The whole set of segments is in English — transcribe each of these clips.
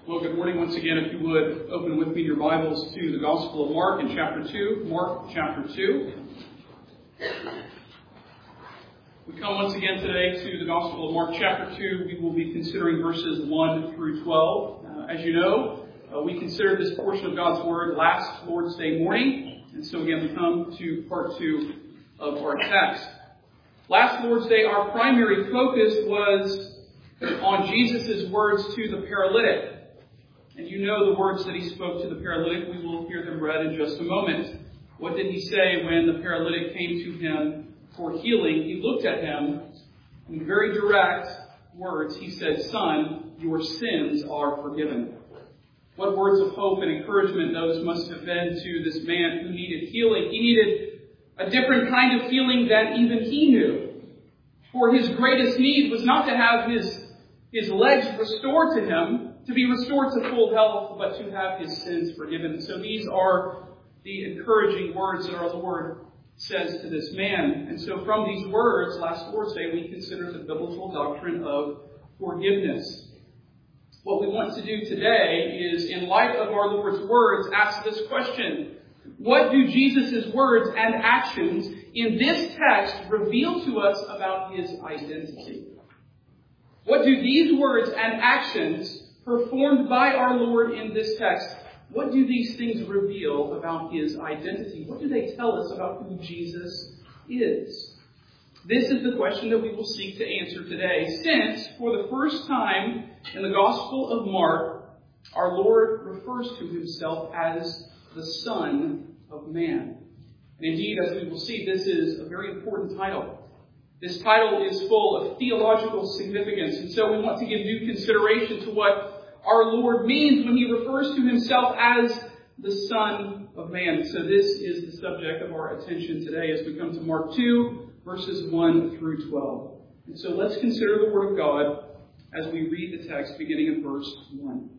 Well, good morning once again. If you would, open with me your Bibles to the Gospel of Mark in chapter 2. Mark chapter 2. We come once again today to the Gospel of Mark chapter 2. We will be considering verses 1 through 12. As you know, we considered this portion of God's Word last Lord's Day morning. And so again, we come to part 2 of our text. Last Lord's Day, our primary focus was on Jesus' words to the paralytic. And you know the words that he spoke to the paralytic. We will hear them read in just a moment. What did he say when the paralytic came to him for healing? He looked at him in very direct words. He said, "Son, your sins are forgiven." What words of hope and encouragement those must have been to this man who needed healing. He needed a different kind of healing than even he knew. For his greatest need was not to have his legs restored to him, to be restored to full health, but to have his sins forgiven. So these are the encouraging words that our Lord says to this man. And so from these words, last Lord's Day, we consider the biblical doctrine of forgiveness. What we want to do today is, in light of our Lord's words, ask this question: what do Jesus' words and actions in this text reveal to us about his identity? What do these words and actions performed by our Lord in this text, what do these things reveal about his identity? What do they tell us about who Jesus is? This is the question that we will seek to answer today, since for the first time in the Gospel of Mark, our Lord refers to himself as the Son of Man. And indeed, as we will see, this is a very important title. This title is full of theological significance, and so we want to give due consideration to what our Lord means when he refers to himself as the Son of Man. So this is the subject of our attention today as we come to Mark 2, verses 1 through 12. And so let's consider the Word of God as we read the text beginning in verse 1.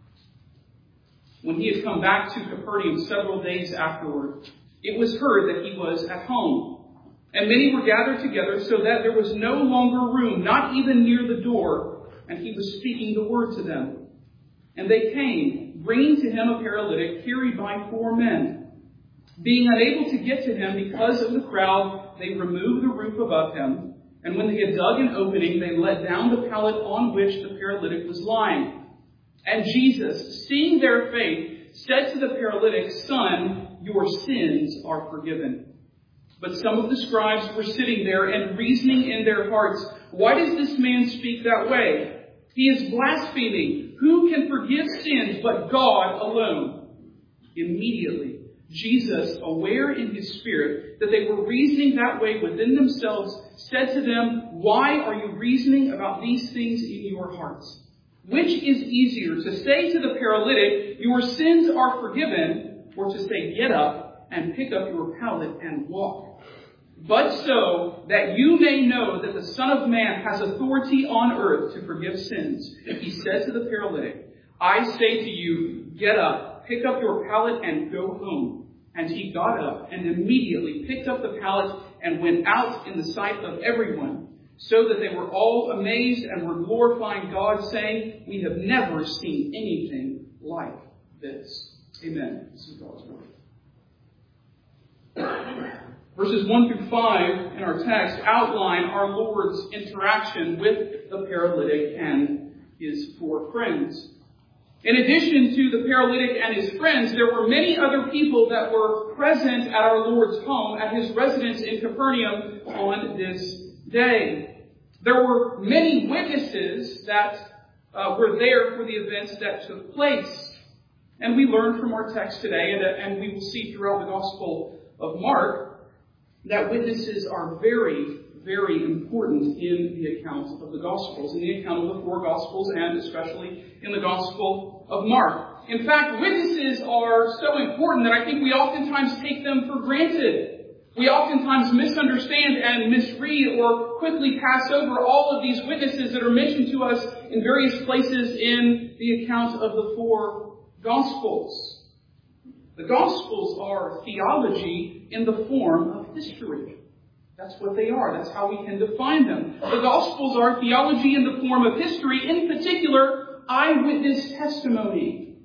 When he had come back to Capernaum several days afterward, it was heard that he was at home. And many were gathered together so that there was no longer room, not even near the door, and he was speaking the word to them. And they came, bringing to him a paralytic carried by 4 men. Being unable to get to him because of the crowd, they removed the roof above him. And when they had dug an opening, they let down the pallet on which the paralytic was lying. And Jesus, seeing their faith, said to the paralytic, "Son, your sins are forgiven." But some of the scribes were sitting there and reasoning in their hearts, "Why does this man speak that way? He is blaspheming. Who can forgive sins but God alone?" Immediately, Jesus, aware in his spirit that they were reasoning that way within themselves, said to them, "Why are you reasoning about these things in your hearts? Which is easier, to say to the paralytic, 'Your sins are forgiven,' or to say, 'Get up and pick up your pallet and walk'? But so that you may know that the Son of Man has authority on earth to forgive sins." He said to the paralytic, "I say to you, get up, pick up your pallet and go home." And he got up and immediately picked up the pallet and went out in the sight of everyone, so that they were all amazed and were glorifying God, saying, "We have never seen anything like this." Amen. This is God's word. Verses 1 through 5 in our text outline our Lord's interaction with the paralytic and his 4 friends. In addition to the paralytic and his friends, there were many other people that were present at our Lord's home, at his residence in Capernaum on this day. There were many witnesses that were there for the events that took place. And we learn from our text today, and we will see throughout the Gospel of Mark, that witnesses are very, very important in the account of the Gospels, in the account of the 4 Gospels, and especially in the Gospel of Mark. In fact, witnesses are so important that I think we oftentimes take them for granted. We oftentimes misunderstand and misread or quickly pass over all of these witnesses that are mentioned to us in various places in the account of the 4 Gospels. The Gospels are theology in the form of history. That's what they are. That's how we can define them. The Gospels are theology in the form of history, in particular eyewitness testimony.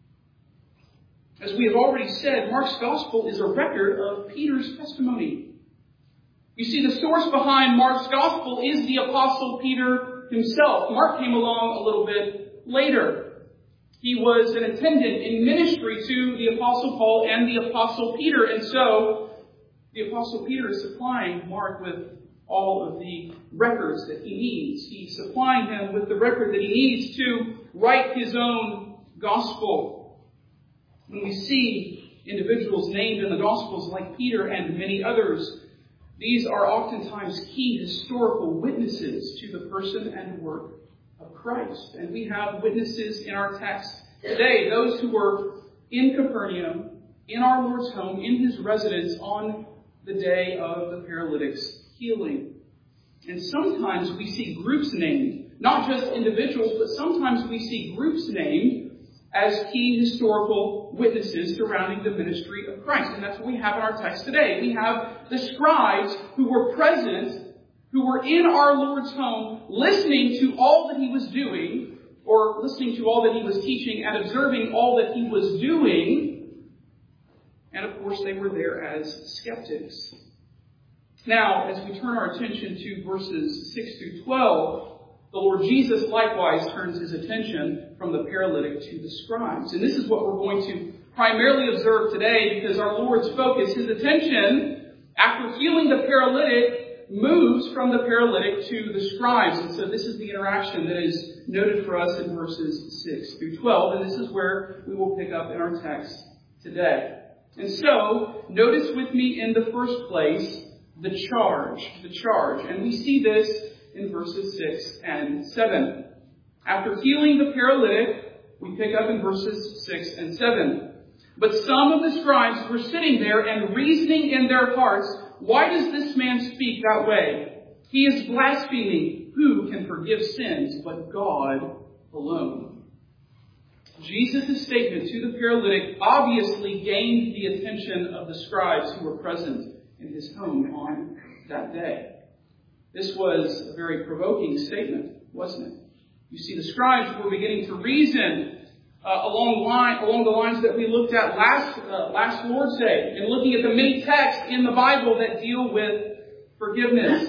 As we have already said, Mark's gospel is a record of Peter's testimony. You see, the source behind Mark's gospel is the Apostle Peter himself. Mark came along a little bit later. He was an attendant in ministry to the Apostle Paul and the Apostle Peter. And so, the Apostle Peter is supplying Mark with all of the records that he needs. He's supplying him with the record that he needs to write his own gospel. When we see individuals named in the Gospels like Peter and many others, these are oftentimes key historical witnesses to the person and work of Christ. And we have witnesses in our text today, those who were in Capernaum, in our Lord's home, in his residence on the day of the paralytic's healing. And sometimes we see groups named, not just individuals, but sometimes we see groups named as key historical witnesses surrounding the ministry of Christ. And that's what we have in our text today. We have the scribes who were present, who were in our Lord's home, listening to all that he was doing, or listening to all that he was teaching and observing all that he was doing. And of course, they were there as skeptics. Now, as we turn our attention to verses 6 through 12, the Lord Jesus likewise turns his attention from the paralytic to the scribes. And this is what we're going to primarily observe today, because our Lord's focus, his attention, after healing the paralytic, moves from the paralytic to the scribes. And so this is the interaction that is noted for us in verses 6 through 12. And this is where we will pick up in our text today. And so, notice with me in the first place, the charge. And we see this in verses 6 and 7. After healing the paralytic, we pick up in verses 6 and 7. But some of the scribes were sitting there and reasoning in their hearts, "Why does this man speak that way? He is blaspheming. Who can forgive sins but God alone?" Jesus' statement to the paralytic obviously gained the attention of the scribes who were present in his home on that day. This was a very provoking statement, wasn't it? You see, the scribes were beginning to reason along the lines that we looked at last Lord's Day, and looking at the many texts in the Bible that deal with forgiveness.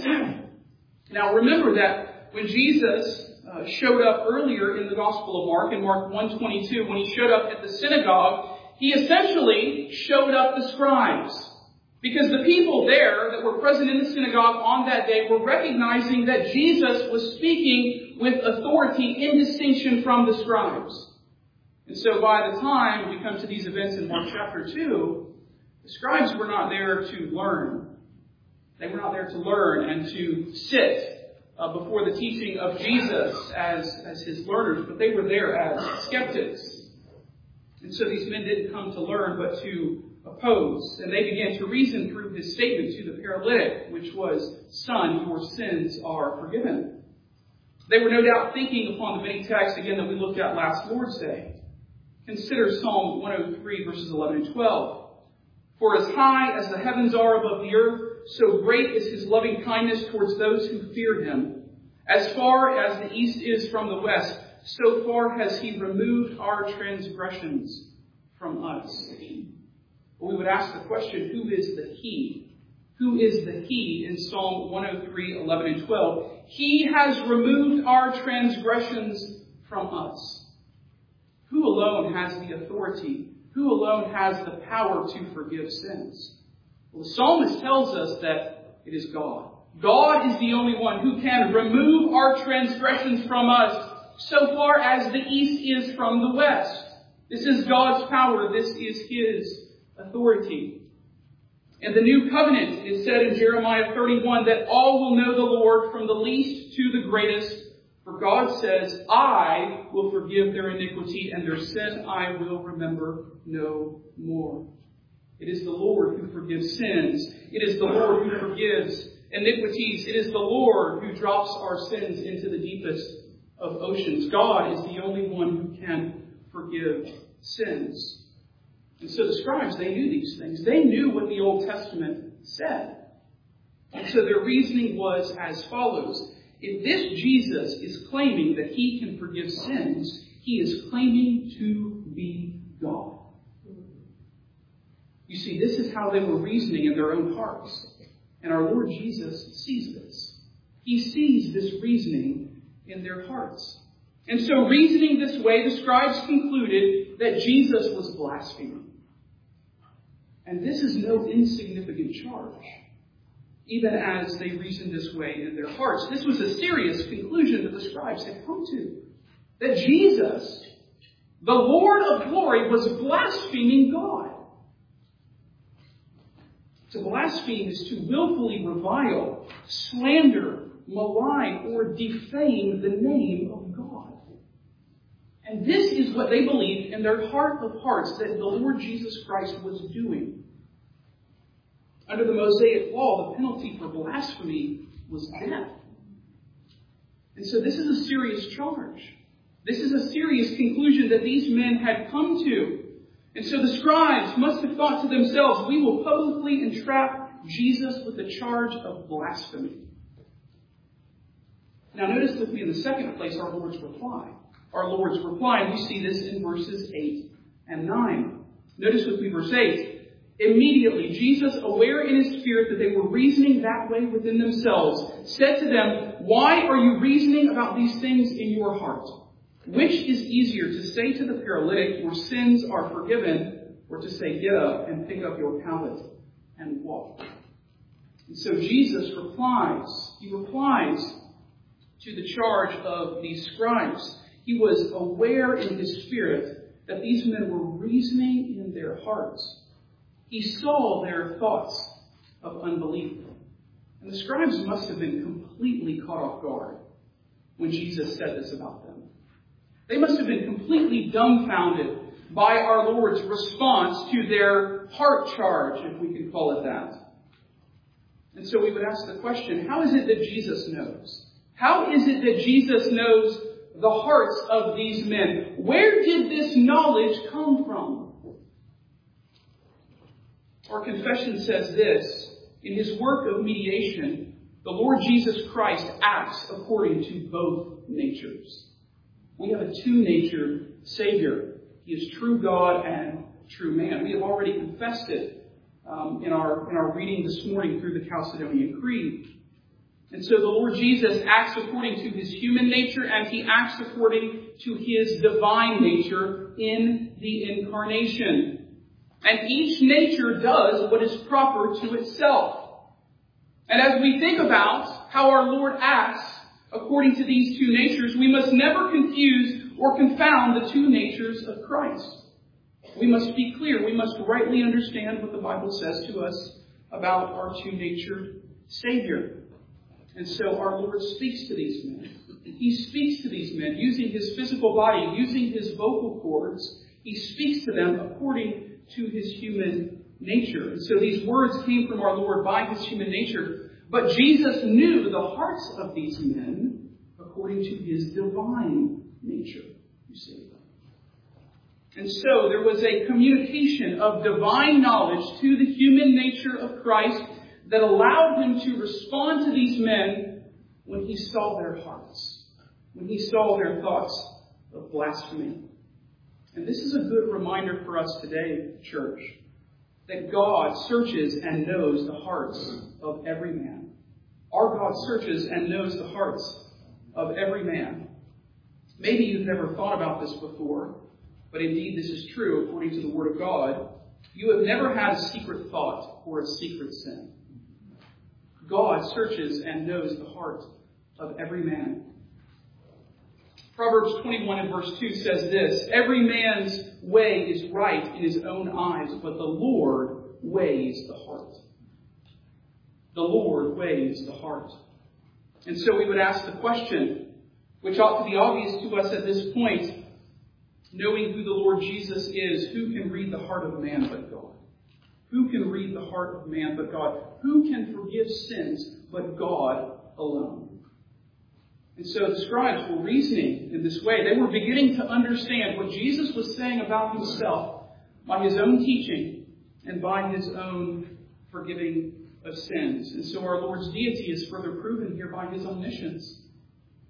Now, remember that when Jesus showed up earlier in the Gospel of Mark, in Mark 1:22, when he showed up at the synagogue, he essentially showed up the scribes. Because the people there that were present in the synagogue on that day were recognizing that Jesus was speaking with authority in distinction from the scribes. And so by the time we come to these events in Mark chapter 2, the scribes were not there to learn. They were not there to learn and to sit before the teaching of Jesus as his learners, but they were there as skeptics. And so these men didn't come to learn, but to oppose. And they began to reason through his statement to the paralytic, which was, "Son, your sins are forgiven." They were no doubt thinking upon the many texts, again, that we looked at last Lord's Day. Consider Psalm 103, verses 11 and 12. "For as high as the heavens are above the earth, so great is his loving kindness towards those who fear him. As far as the east is from the west, so far has he removed our transgressions from us." Well, we would ask the question, who is the he? Who is the he in Psalm 103, 11 and 12? He has removed our transgressions from us. Who alone has the authority? Who alone has the power to forgive sins? Well, the psalmist tells us that it is God. God is the only one who can remove our transgressions from us so far as the east is from the west. This is God's power. This is his authority. In the new covenant, it is said in Jeremiah 31 that all will know the Lord from the least to the greatest. For God says, "I will forgive their iniquity, and their sin I will remember no more." It is the Lord who forgives sins. It is the Lord who forgives iniquities. It is the Lord who drops our sins into the deepest of oceans. God is the only one who can forgive sins. And so the scribes, they knew these things. They knew what the Old Testament said. And so their reasoning was as follows. If this Jesus is claiming that he can forgive sins, he is claiming to be God. You see, this is how they were reasoning in their own hearts. And our Lord Jesus sees this. He sees this reasoning in their hearts. And so, reasoning this way, the scribes concluded that Jesus was blaspheming. And this is no insignificant charge, even as they reasoned this way in their hearts. This was a serious conclusion that the scribes had come to. That Jesus, the Lord of glory, was blaspheming God. To blaspheme is to willfully revile, slander, malign, or defame the name of God. And this is what they believed in their heart of hearts that the Lord Jesus Christ was doing. Under the Mosaic law, the penalty for blasphemy was death. And so this is a serious charge. This is a serious conclusion that these men had come to. And so the scribes must have thought to themselves, we will publicly entrap Jesus with the charge of blasphemy. Now notice with me in the second place our Lord's reply. Our Lord's reply, and we see this in verses 8 and 9. Notice with me verse 8. Immediately, Jesus, aware in his spirit that they were reasoning that way within themselves, said to them, why are you reasoning about these things in your heart? Which is easier, to say to the paralytic, your sins are forgiven, or to say, get up and pick up your pallet and walk? And so Jesus replies. He replies to the charge of these scribes. He was aware in his spirit that these men were reasoning in their hearts. He saw their thoughts of unbelief. And the scribes must have been completely caught off guard when Jesus said this about them. They must have been completely dumbfounded by our Lord's response to their heart charge, if we can call it that. And so we would ask the question, how is it that Jesus knows? How is it that Jesus knows the hearts of these men? Where did this knowledge come from? Our confession says this, in his work of mediation, the Lord Jesus Christ acts according to both natures. We have a two-natured Savior. He is true God and true man. We have already confessed it in our reading this morning through the Chalcedonian Creed. And so the Lord Jesus acts according to his human nature, and he acts according to his divine nature in the incarnation. And each nature does what is proper to itself. And as we think about how our Lord acts according to these two natures, we must never confuse or confound the two natures of Christ. We must be clear. We must rightly understand what the Bible says to us about our two-natured Savior. And so our Lord speaks to these men. He speaks to these men using his physical body, using his vocal cords. He speaks to them according to his human nature. And so these words came from our Lord by his human nature. But Jesus knew the hearts of these men according to his divine nature, you see. And so there was a communication of divine knowledge to the human nature of Christ that allowed him to respond to these men when he saw their hearts, when he saw their thoughts of blasphemy. And this is a good reminder for us today, church, that God searches and knows the hearts of every man. Our God searches and knows the hearts of every man. Maybe you've never thought about this before, but indeed this is true according to the Word of God. You have never had a secret thought or a secret sin. God searches and knows the heart of every man. Proverbs 21 and verse 2 says this, every man's way is right in his own eyes, but the Lord weighs the heart. The Lord weighs the heart. And so we would ask the question, which ought to be obvious to us at this point, knowing who the Lord Jesus is, who can read the heart of man but God? Who can read the heart of man but God? Who can forgive sins but God alone? And so the scribes were reasoning in this way. They were beginning to understand what Jesus was saying about himself by his own teaching and by his own forgiving of sins. And so our Lord's deity is further proven here by his omniscience.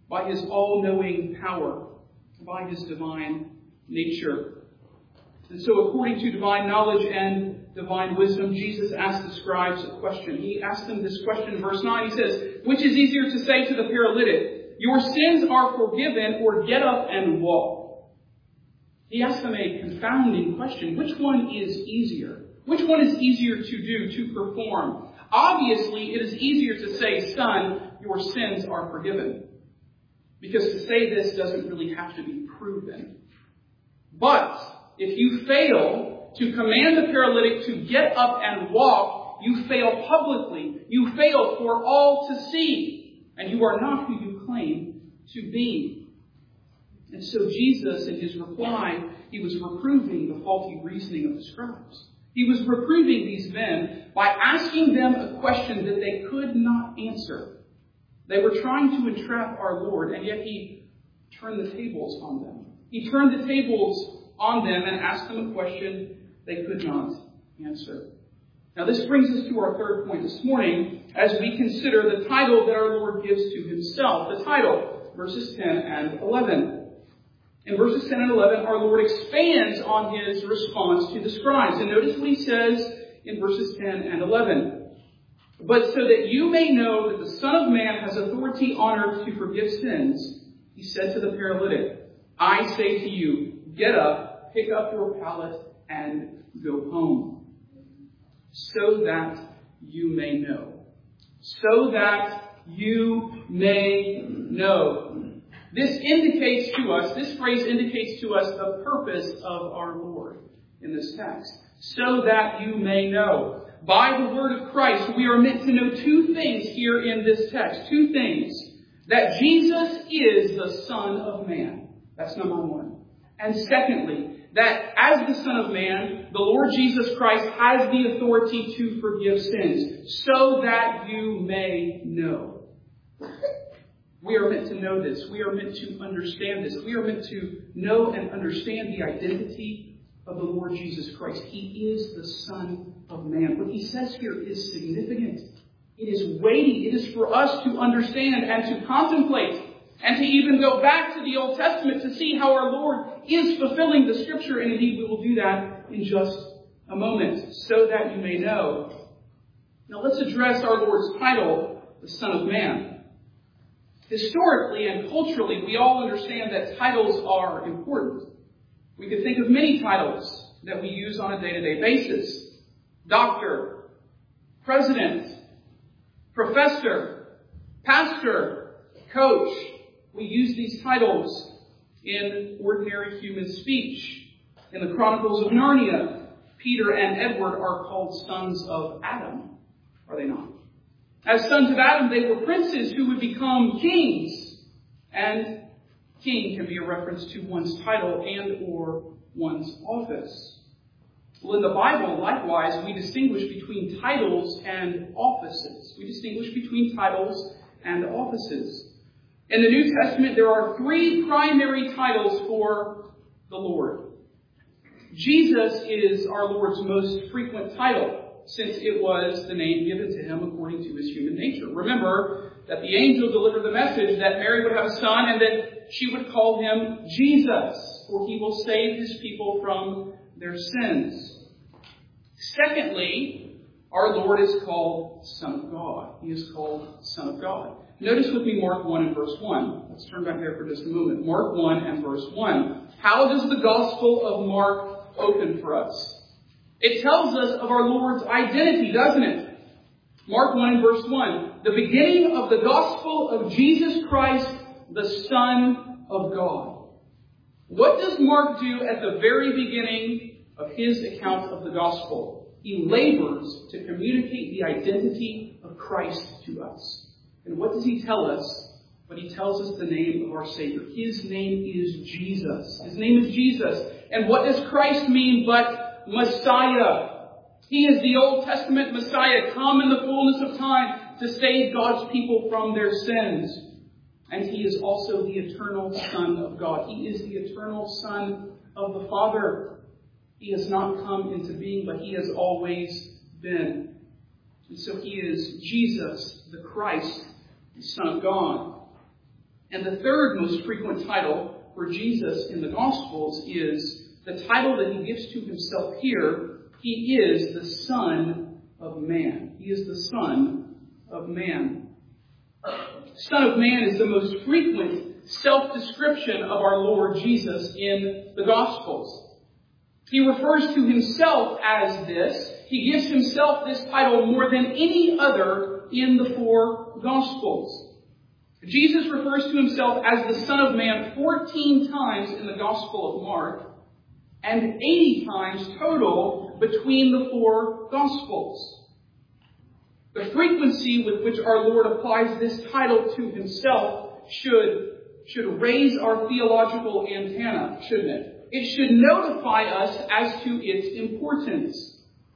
by his all-knowing power, by his divine nature. And so according to divine knowledge and divine wisdom, Jesus asked the scribes a question. He asked them this question in verse 9. He says, which is easier to say to the paralytic, your sins are forgiven, or get up and walk? He asked them a confounding question. Which one is easier? Which one is easier to do, to perform? Obviously, it is easier to say, son, your sins are forgiven. Because to say this doesn't really have to be proven. But if you fail to command the paralytic to get up and walk, you fail publicly. You fail for all to see. And you are not who you claim to be. And so Jesus, in his reply, he was reproving the faulty reasoning of the scribes. He was reproving these men by asking them a question that they could not answer. They were trying to entrap our Lord, and yet he turned the tables on them. He turned the tables on them and asked them a question they could not answer. Now this brings us to our third point this morning as we consider the title that our Lord gives to himself. The title, verses 10 and 11. In verses 10 and 11, our Lord expands on his response to the scribes. And notice what he says in verses 10 and 11. But so that you may know that the Son of Man has authority on earth to forgive sins, he said to the paralytic, I say to you, get up, pick up your pallet, and go home. So that you may know. So that you may know. This phrase indicates to us the purpose of our Lord in this text. So that you may know. By the word of Christ, we are meant to know two things here in this text. Two things. That Jesus is the Son of Man. That's number one. And secondly, that as the Son of Man, the Lord Jesus Christ has the authority to forgive sins. So that you may know. We are meant to know this. We are meant to understand this. We are meant to know and understand the identity of the Lord Jesus Christ. He is the Son of Man. What he says here is significant. It is weighty. It is for us to understand and to contemplate and to even go back to the Old Testament to see how our Lord is fulfilling the Scripture. And indeed, we will do that in just a moment, so that you may know. Now let's address our Lord's title, the Son of Man. Historically and culturally, we all understand that titles are important. We could think of many titles that we use on a day-to-day basis. Doctor, president, professor, pastor, coach. We use these titles in ordinary human speech. In the Chronicles of Narnia, Peter and Edward are called sons of Adam, are they not? As sons of Adam, they were princes who would become kings. And king can be a reference to one's title and or one's office. Well, in the Bible, likewise, we distinguish between titles and offices. We distinguish between titles and offices. In the New Testament, there are three primary titles for the Lord. Jesus is our Lord's most frequent title, since it was the name given to him according to his human nature. Remember that the angel delivered the message that Mary would have a son and that she would call him Jesus, for he will save his people from their sins. Secondly, our Lord is called Son of God. He is called Son of God. Notice with me Mark 1 and verse 1. Let's turn back there for just a moment. Mark 1 and verse 1. How does the Gospel of Mark open for us? It tells us of our Lord's identity, doesn't it? Mark 1 and verse 1. The beginning of the gospel of Jesus Christ, the Son of God. What does Mark do at the very beginning of his account of the gospel? He labors to communicate the identity of Christ to us. And what does he tell us? But he tells us the name of our Savior. His name is Jesus. His name is Jesus. And what does Christ mean but Messiah? He is the Old Testament Messiah, come in the fullness of time to save God's people from their sins. And he is also the eternal Son of God. He is the eternal Son of the Father. He has not come into being, but he has always been. And so he is Jesus, the Christ, the Son of God. And the third most frequent title for Jesus in the Gospels is the title that he gives to himself here. He is the Son of Man. He is the Son of Man. Son of Man is the most frequent self-description of our Lord Jesus in the Gospels. He refers to himself as this. He gives himself this title more than any other in the four Gospels. Jesus refers to himself as the Son of Man 14 times in the Gospel of Mark and 80 times total between the four Gospels. The frequency with which our Lord applies this title to himself should raise our theological antenna, shouldn't it? It should notify us as to its importance.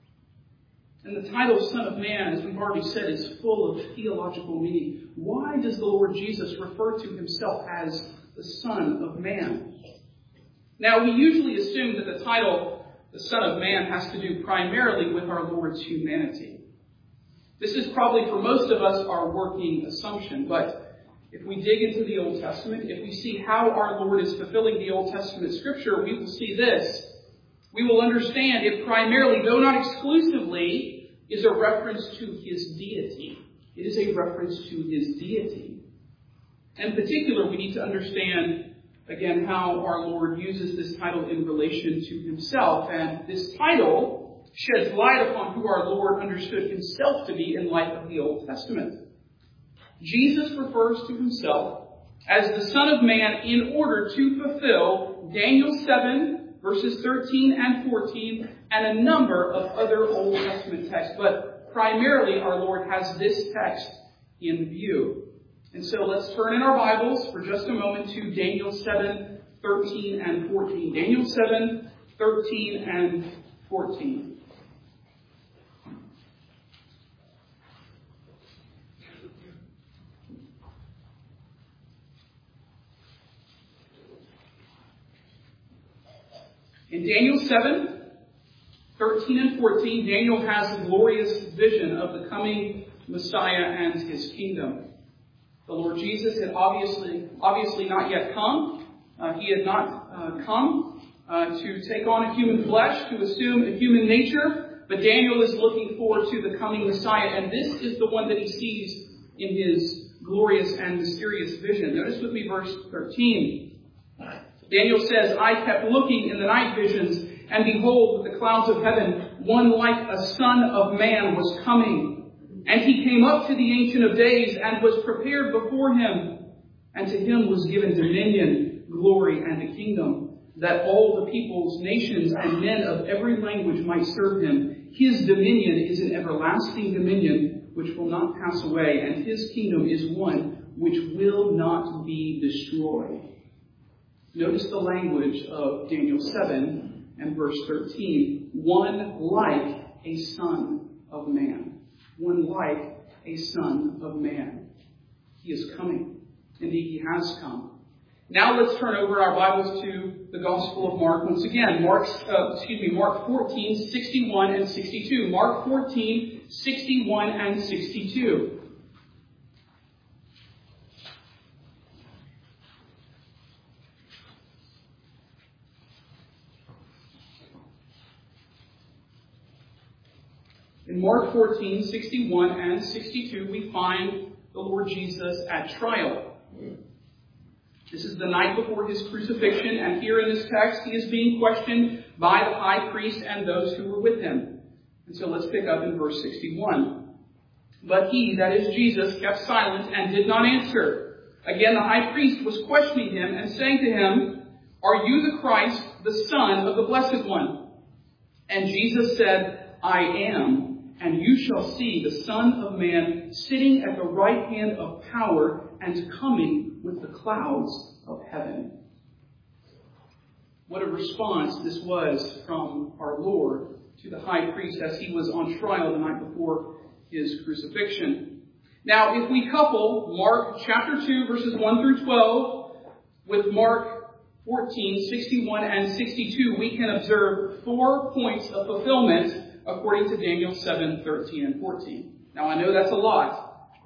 And the title Son of Man, as we've already said, is full of theological meaning. Why does the Lord Jesus refer to himself as the Son of Man? Now, we usually assume that the title, the Son of Man, has to do primarily with our Lord's humanity. This is probably, for most of us, our working assumption. But if we dig into the Old Testament, if we see how our Lord is fulfilling the Old Testament Scripture, we will see this. We will understand it primarily, though not exclusively, is a reference to his deity. It is a reference to his deity. In particular, we need to understand, again, how our Lord uses this title in relation to himself. And this title sheds light upon who our Lord understood himself to be in light of the Old Testament. Jesus refers to himself as the Son of Man in order to fulfill Daniel 7, verses 13 and 14, and a number of other Old Testament texts. But primarily, our Lord has this text in view. And so let's turn in our Bibles for just a moment to Daniel 7, 13 and 14. Daniel 7, 13 and 14. In Daniel 7, 13 and 14, Daniel has a glorious vision of the coming Messiah and his kingdom. The Lord Jesus had obviously not yet come. He had not come to take on a human flesh, to assume a human nature. But Daniel is looking forward to the coming Messiah, and this is the one that he sees in his glorious and mysterious vision. Notice with me verse 13. Daniel says, I kept looking in the night visions, and behold, with the clouds of heaven, one like a son of man was coming. And he came up to the Ancient of Days and was prepared before him. And to him was given dominion, glory, and a kingdom, that all the peoples, nations, and men of every language might serve him. His dominion is an everlasting dominion which will not pass away, and his kingdom is one which will not be destroyed. Notice the language of Daniel 7 and verse 13. One like a son of man. One like a son of man. He is coming. Indeed, he has come. Now let's turn over our Bibles to the Gospel of Mark once again. Mark 14, 61 and 62. Mark 14, 61 and 62. In Mark 14, 61 and 62, we find the Lord Jesus at trial. This is the night before his crucifixion, and here in this text, he is being questioned by the high priest and those who were with him. And so let's pick up in verse 61. But he, that is Jesus, kept silent and did not answer. Again, the high priest was questioning him and saying to him, Are you the Christ, the Son of the Blessed One? And Jesus said, I am. And you shall see the Son of Man sitting at the right hand of power and coming with the clouds of heaven. What a response this was from our Lord to the high priest as he was on trial the night before his crucifixion. Now, if we couple Mark chapter 2, verses 1 through 12, with Mark 14, 61 and 62, we can observe 4 points of fulfillment according to Daniel 7, 13 and 14. Now, I know that's a lot,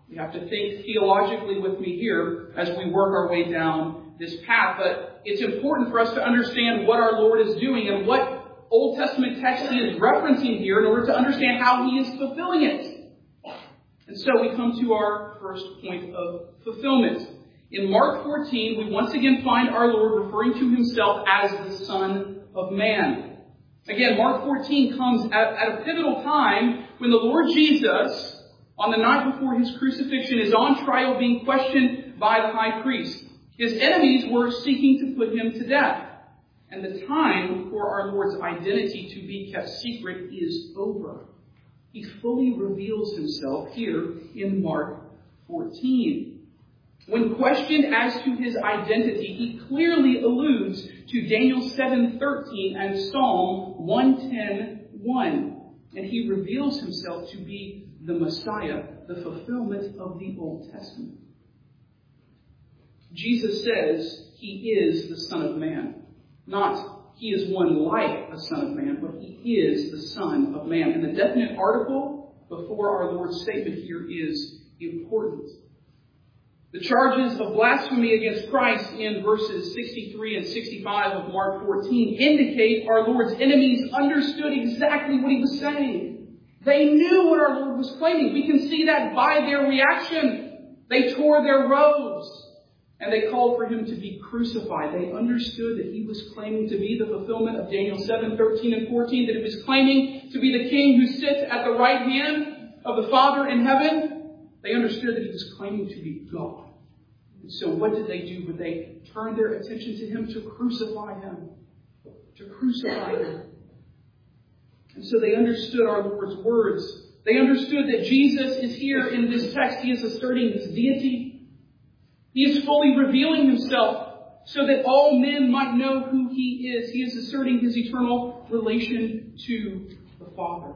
You have to think theologically with me here as we work our way down this path. But it's important for us to understand what our Lord is doing and what Old Testament text He is referencing here in order to understand how He is fulfilling it. And so we come to our first point of fulfillment. In Mark 14, we once again find our Lord referring to Himself as the Son of Man. Again, Mark 14 comes at a pivotal time when the Lord Jesus, on the night before His crucifixion, is on trial being questioned by the high priest. His enemies were seeking to put Him to death. And the time for our Lord's identity to be kept secret is over. He fully reveals Himself here in Mark 14. When questioned as to His identity, He clearly alludes to Daniel 7:13 and Psalm 110:1. And He reveals Himself to be the Messiah, the fulfillment of the Old Testament. Jesus says He is the Son of Man. Not He is one like a Son of Man, but He is the Son of Man. And the definite article before our Lord's statement here is important. The charges of blasphemy against Christ in verses 63 and 65 of Mark 14 indicate our Lord's enemies understood exactly what He was saying. They knew what our Lord was claiming. We can see that by their reaction. They tore their robes and they called for Him to be crucified. They understood that He was claiming to be the fulfillment of Daniel 7:13 and 14, that He was claiming to be the King who sits at the right hand of the Father in heaven. They understood that He was claiming to be God. And so what did they do? But they turned their attention to Him to crucify Him. To crucify Him. And so they understood our Lord's words. They understood that Jesus is here in this text. He is asserting His deity. He is fully revealing Himself so that all men might know who He is. He is asserting His eternal relation to the Father.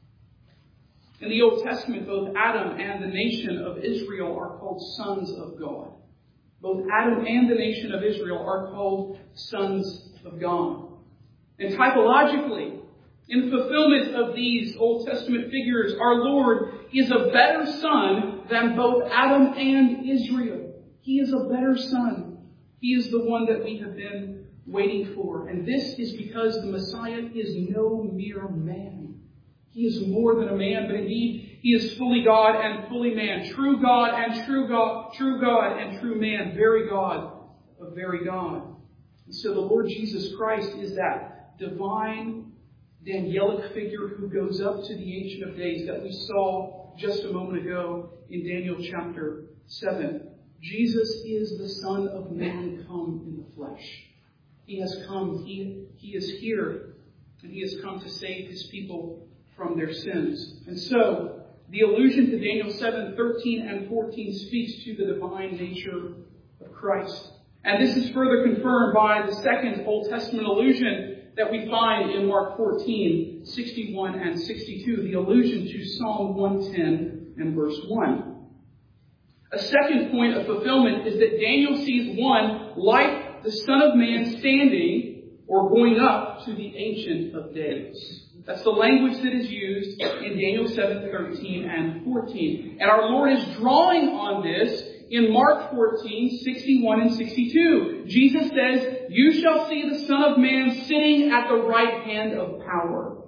In the Old Testament, both Adam and the nation of Israel are called sons of God. Both Adam and the nation of Israel are called sons of God. And typologically, in fulfillment of these Old Testament figures, our Lord is a better son than both Adam and Israel. He is a better son. He is the one that we have been waiting for. And this is because the Messiah is no mere man. He is more than a man, but indeed He is fully God and fully man. True God and true God. True God and true man. Very God of very God. And so the Lord Jesus Christ is that divine Danielic figure who goes up to the Ancient of Days that we saw just a moment ago in Daniel chapter 7. Jesus is the Son of Man come in the flesh. He has come. He is here. And He has come to save His people from their sins. And so, the allusion to Daniel 7:13 and 14 speaks to the divine nature of Christ. And this is further confirmed by the second Old Testament allusion that we find in Mark 14, 61 and 62, the allusion to Psalm 110 and verse 1. A second point of fulfillment is that Daniel sees one like the Son of Man standing or going up to the Ancient of Days. That's the language that is used in Daniel 7:13 and 14. And our Lord is drawing on this in Mark 14, 61 and 62. Jesus says, "You shall see the Son of Man sitting at the right hand of power."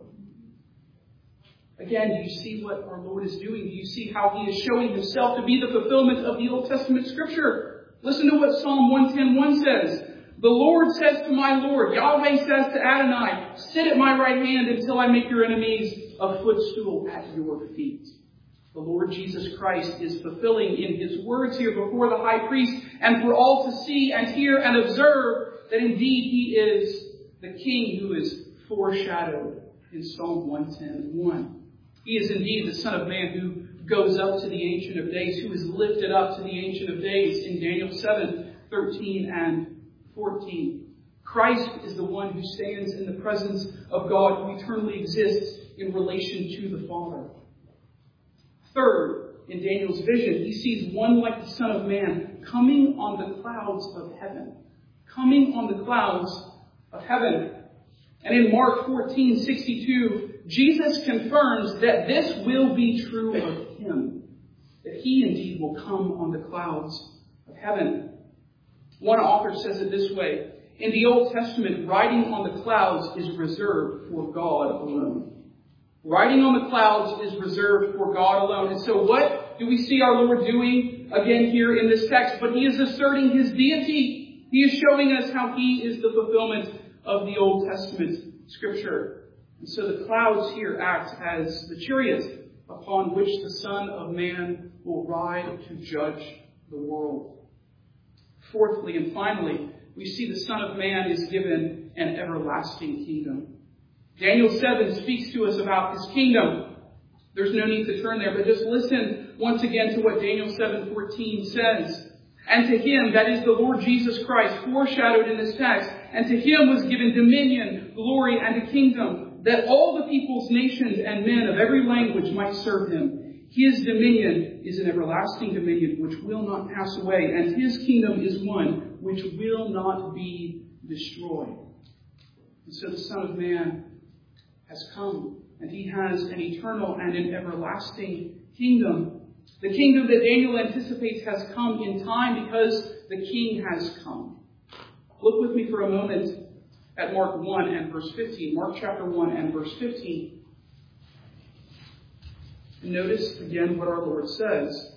Again, do you see what our Lord is doing? Do you see how He is showing Himself to be the fulfillment of the Old Testament Scripture? Listen to what Psalm 110:1 says. The Lord says to my Lord, Yahweh says to Adonai, sit at my right hand until I make your enemies a footstool at your feet. The Lord Jesus Christ is fulfilling in His words here before the high priest and for all to see and hear and observe that indeed He is the King who is foreshadowed in Psalm 110:1. He is indeed the Son of Man who goes up to the Ancient of Days, who is lifted up to the Ancient of Days in Daniel 7:13 and 14. Christ is the one who stands in the presence of God, who eternally exists in relation to the Father. Third, in Daniel's vision, he sees one like the Son of Man coming on the clouds of heaven. Coming on the clouds of heaven. And in Mark 14:62, Jesus confirms that this will be true of Him. that he indeed will come on the clouds of heaven. One author says it this way: in the Old Testament, riding on the clouds is reserved for God alone. Riding on the clouds is reserved for God alone. And so what do we see our Lord doing again here in this text? But he is asserting his deity. He is showing us how he is the fulfillment of the Old Testament scripture. And so the clouds here act as the chariot upon which the Son of Man will ride to judge the world. Fourthly and finally, we see the Son of Man is given an everlasting kingdom. Daniel 7 speaks to us about his kingdom. There's no need to turn there, but just listen once again to what Daniel 7:14 says. And to him, that is the Lord Jesus Christ, foreshadowed in this text, and to him was given dominion, glory, and a kingdom, that all the peoples, nations, and men of every language might serve him. His dominion is an everlasting dominion which will not pass away, and his kingdom is one which will not be destroyed. And so the Son of Man has come, and he has an eternal and an everlasting kingdom. The kingdom that Daniel anticipates has come in time because the King has come. Look with me for a moment at Mark 1 and verse 15. Mark chapter 1 and verse 15. And notice again what our Lord says.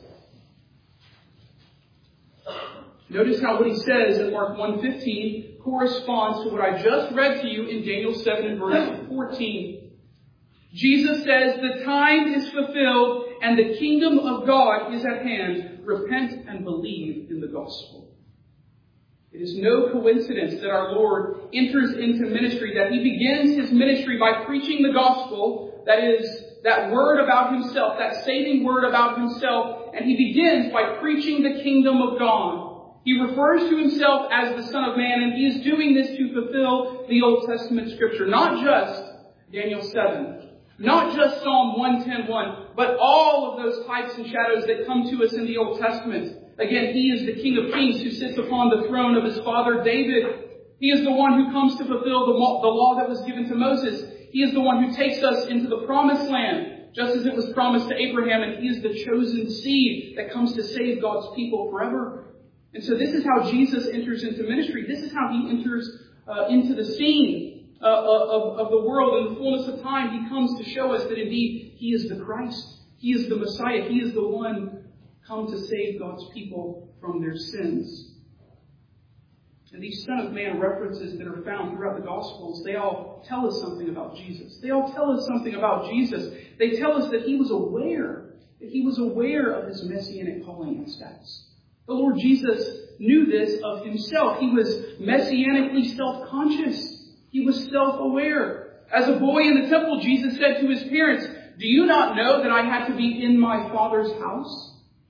Notice how what he says in Mark 1:15 corresponds to what I just read to you in Daniel 7 and verse 14. Jesus says, the time is fulfilled and the kingdom of God is at hand. Repent and believe in the gospel. It is no coincidence that our Lord enters into ministry, that he begins his ministry by preaching the gospel, that is, that word about himself, that saving word about himself, and he begins by preaching the kingdom of God. He refers to himself as the Son of Man, and he is doing this to fulfill the Old Testament scripture. Not just Daniel 7, not just Psalm 110:1, but all of those types and shadows that come to us in the Old Testament. Again, he is the King of Kings who sits upon the throne of his father David. He is the one who comes to fulfill the law that was given to Moses. He is the one who takes us into the promised land, just as it was promised to Abraham, and he is the chosen seed that comes to save God's people forever. And so this is how Jesus enters into ministry. This is how he enters into the scene of the world. In the fullness of time, he comes to show us that indeed he is the Christ. He is the Messiah. He is the one come to save God's people from their sins. And these Son of Man references that are found throughout the Gospels, they all tell us something about Jesus. They all tell us something about Jesus. They tell us that he was aware of his messianic calling and status. The Lord Jesus knew this of himself. He was messianically self-conscious. He was self-aware. As a boy in the temple, Jesus said to his parents, "Do you not know that I had to be in my Father's house?"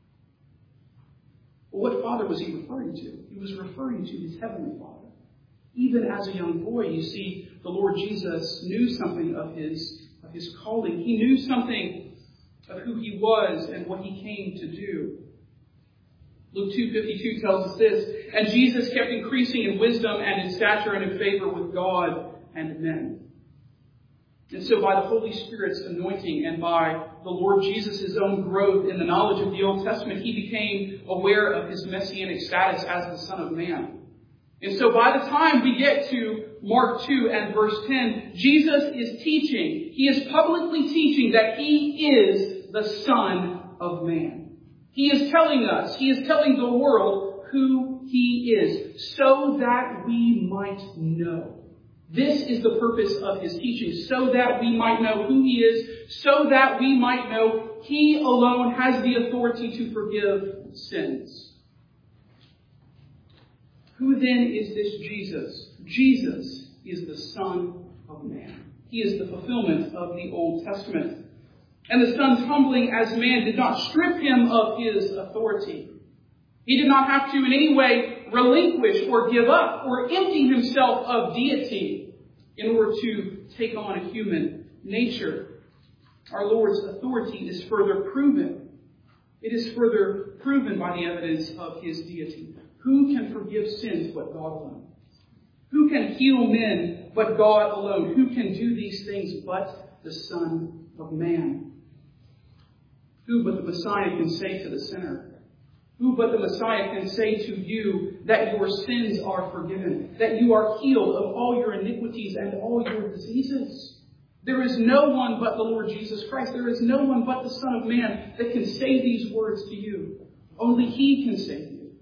Well, what Father was he referring to? He was referring to his heavenly Father. Even as a young boy, you see, the Lord Jesus knew something of his calling. He knew something of who he was and what he came to do. Luke 2:52 tells us this, and Jesus kept increasing in wisdom and in stature and in favor with God and men. And so by the Holy Spirit's anointing and by the Lord Jesus' own growth in the knowledge of the Old Testament, he became aware of his messianic status as the Son of Man. And so by the time we get to Mark 2 and verse 10, Jesus is teaching. He is publicly teaching that he is the Son of Man. He is telling us, he is telling the world who he is, so that we might know. This is the purpose of his teaching, so that we might know who he is, so that we might know he alone has the authority to forgive sins. Who then is this Jesus? Jesus is the Son of Man. He is the fulfillment of the Old Testament. And the Son's humbling as man did not strip him of his authority. He did not have to in any way relinquish or give up or empty himself of deity in order to take on a human nature. Our Lord's authority is further proven. It is further proven by the evidence of his deity. Who can forgive sins but God alone? Who can heal men but God alone? Who can do these things but the Son of Man? Who but the Messiah can say to the sinner? Who but the Messiah can say to you that your sins are forgiven, that you are healed of all your iniquities and all your diseases? There is no one but the Lord Jesus Christ. There is no one but the Son of Man that can say these words to you. Only He can save you.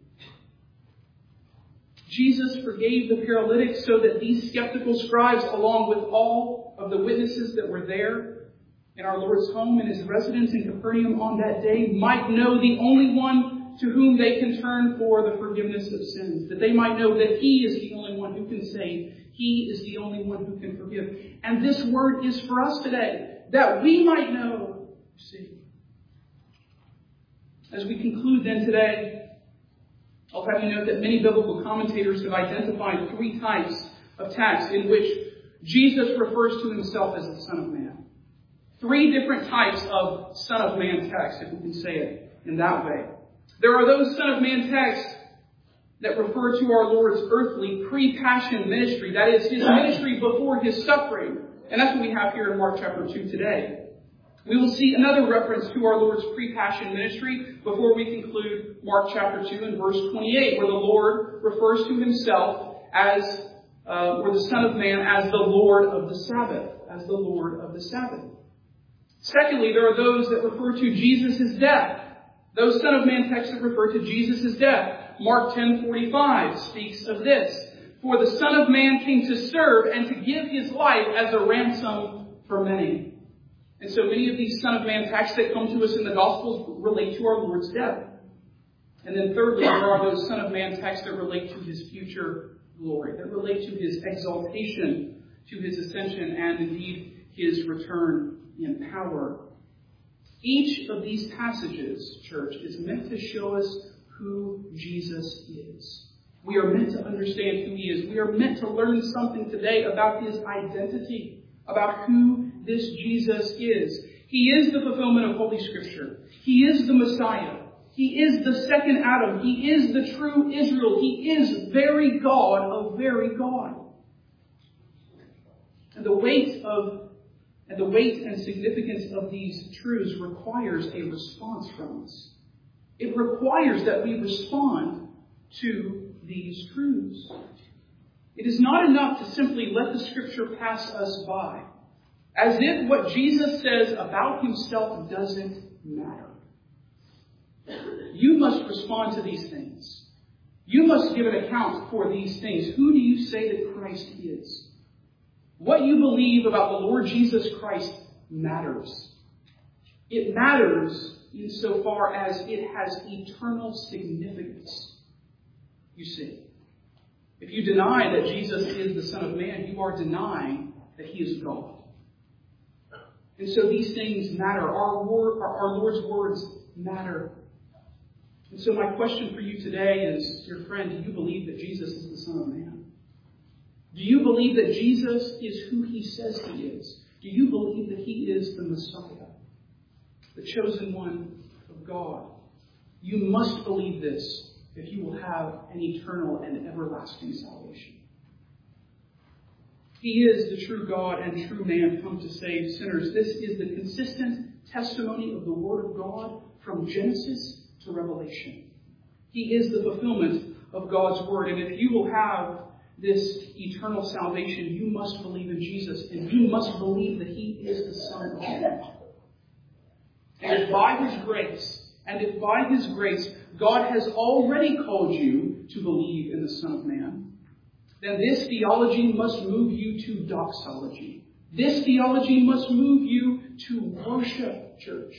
Jesus forgave the paralytic so that these skeptical scribes, along with all of the witnesses that were there in our Lord's home and His residence in Capernaum on that day, might know the only one to whom they can turn for the forgiveness of sins. That they might know that He is the only one who can save. He is the only one who can forgive. And this word is for us today, that we might know. See. As we conclude then today, I'll have you note that many biblical commentators have identified three types of text in which Jesus refers to Himself as the Son of Man. Three different types of Son of Man text, if we can say it in that way. There are those Son of Man texts that refer to our Lord's earthly pre-passion ministry. That is, His ministry before His suffering. And that's what we have here in Mark chapter 2 today. We will see another reference to our Lord's pre-passion ministry before we conclude Mark chapter 2 and verse 28, where the Lord refers to Himself as, or the Son of Man as the Lord of the Sabbath. As the Lord of the Sabbath. Secondly, there are those that refer to Jesus' death. Those Son of Man texts that refer to Jesus' death. Mark 10:45 speaks of this. For the Son of Man came to serve and to give His life as a ransom for many. And so many of these Son of Man texts that come to us in the Gospels relate to our Lord's death. And then thirdly, there are those Son of Man texts that relate to His future glory, that relate to His exaltation, to His ascension, and indeed His return in power. Each of these passages, church, is meant to show us who Jesus is. We are meant to understand who He is. We are meant to learn something today about His identity, about who this Jesus is. He is the fulfillment of Holy Scripture. He is the Messiah. He is the second Adam. He is the true Israel. He is very God of very God. And the weight and significance of these truths requires a response from us. It requires that we respond to these truths. It is not enough to simply let the Scripture pass us by, as if what Jesus says about Himself doesn't matter. You must respond to these things. You must give an account for these things. Who do you say that Christ is? What you believe about the Lord Jesus Christ matters. It matters insofar as it has eternal significance. You see, if you deny that Jesus is the Son of Man, you are denying that He is God. And so these things matter. Our Lord's words matter. And so my question for you today is, dear friend, do you believe that Jesus is the Son of Man? Do you believe that Jesus is who He says He is? Do you believe that He is the Messiah, the chosen one of God? You must believe this if you will have an eternal and everlasting salvation. He is the true God and true man come to save sinners. This is the consistent testimony of the Word of God from Genesis to Revelation. He is the fulfillment of God's Word. And if you will have this eternal salvation, you must believe in Jesus, and you must believe that He is the Son of God. And if by His grace, God has already called you to believe in the Son of Man, then this theology must move you to doxology. This theology must move you to worship, church.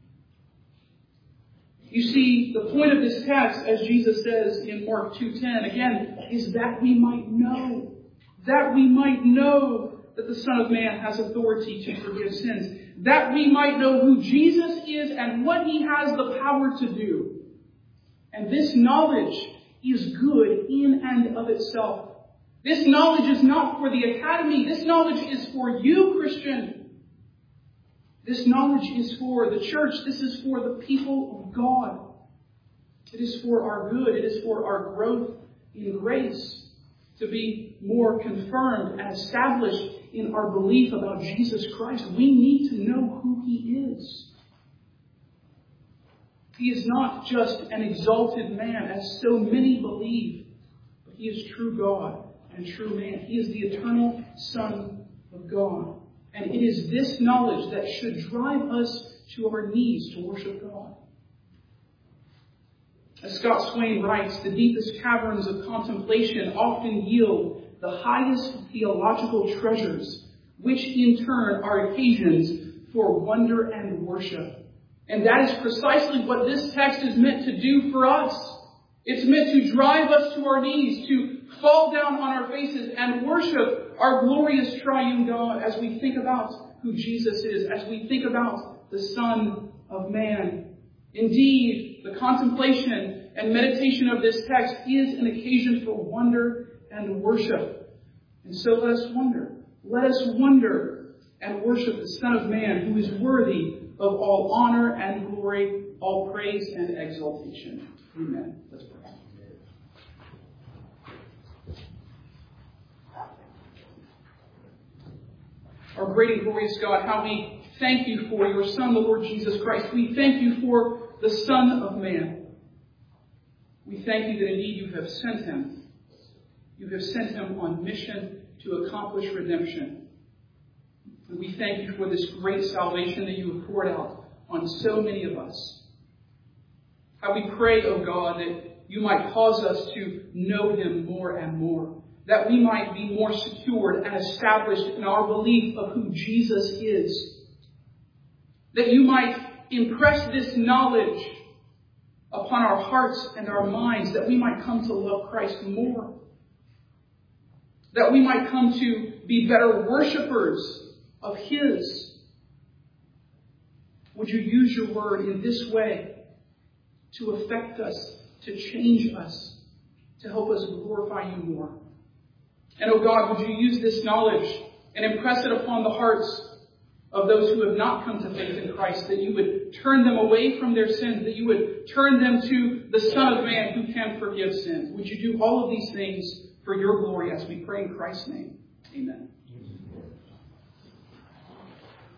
You see, the point of this text, as Jesus says in Mark 2:10, again, is that we might know. That we might know that the Son of Man has authority to forgive sins. That we might know who Jesus is and what He has the power to do. And this knowledge is good in and of itself. This knowledge is not for the academy. This knowledge is for you, Christian. This knowledge is for the church. This is for the people of God. It is for our good. It is for our growth in grace, to be more confirmed and established in our belief about Jesus Christ. We need to know who He is. He is not just an exalted man, as so many believe, but he is true God and true man. He is the eternal Son of God. And it is this knowledge that should drive us to our knees to worship God. As Scott Swain writes, the deepest caverns of contemplation often yield the highest theological treasures, which in turn are occasions for wonder and worship. And that is precisely what this text is meant to do for us. It's meant to drive us to our knees, to fall down on our faces and worship our glorious triune God as we think about who Jesus is, as we think about the Son of Man. Indeed, the contemplation and meditation of this text is an occasion for wonder and worship. And so let us wonder. Let us wonder and worship the Son of Man, who is worthy of all honor and glory, all praise and exaltation. Amen. Let's pray. Our great and glorious God, how we thank you for your Son, the Lord Jesus Christ. We thank you for the Son of Man. We thank you that indeed you have sent him. You have sent him on mission to accomplish redemption. And we thank you for this great salvation that you have poured out on so many of us. How we pray, O God, that you might cause us to know him more and more. That we might be more secured and established in our belief of who Jesus is. That you might impress this knowledge upon our hearts and our minds, that we might come to love Christ more. That we might come to be better worshipers of his. Would you use your word in this way to affect us, to change us, to help us glorify you more? And, oh God, would you use this knowledge and impress it upon the hearts of those who have not come to faith in Christ, that you would turn them away from their sins, that you would turn them to the Son of Man who can forgive sins. Would you do all of these things for your glory as we pray in Christ's name? Amen.